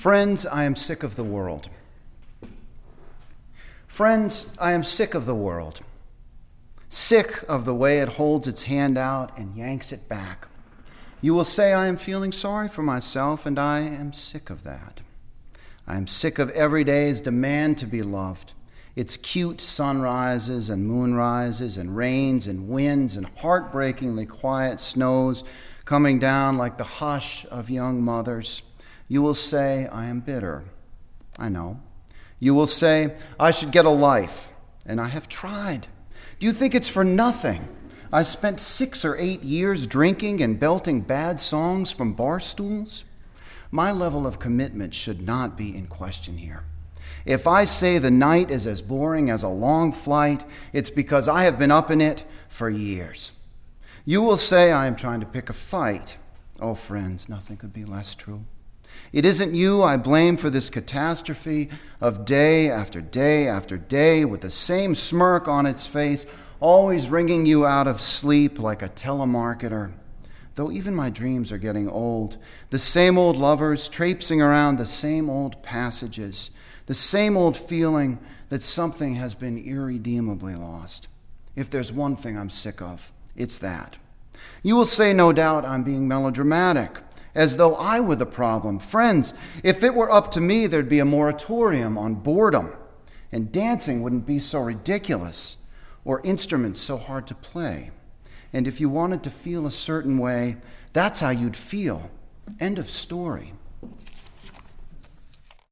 Friends, I am sick of the world. Friends, I am sick of the world. Sick of the way it holds its hand out and yanks it back. You will say I am feeling sorry for myself, and I am sick of that. I am sick of every day's demand to be loved, its cute sunrises and moonrises and rains and winds and heartbreakingly quiet snows coming down like the hush of young mothers. You will say I am bitter. I know. You will say I should get a life, and I have tried. Do you think it's for nothing? I spent 6 or 8 years drinking and belting bad songs from bar stools. My level of commitment should not be in question here. If I say the night is as boring as a long flight, it's because I have been up in it for years. You will say I am trying to pick a fight. Oh, friends, nothing could be less true. It isn't you I blame for this catastrophe of day after day after day with the same smirk on its face, always wringing you out of sleep like a telemarketer. Though even my dreams are getting old, the same old lovers traipsing around the same old passages, the same old feeling that something has been irredeemably lost. If there's one thing I'm sick of, it's that. You will say, no doubt, I'm being melodramatic, as though I were the problem. Friends, if it were up to me, there'd be a moratorium on boredom, and dancing wouldn't be so ridiculous, or instruments so hard to play. And if you wanted to feel a certain way, that's how you'd feel. End of story.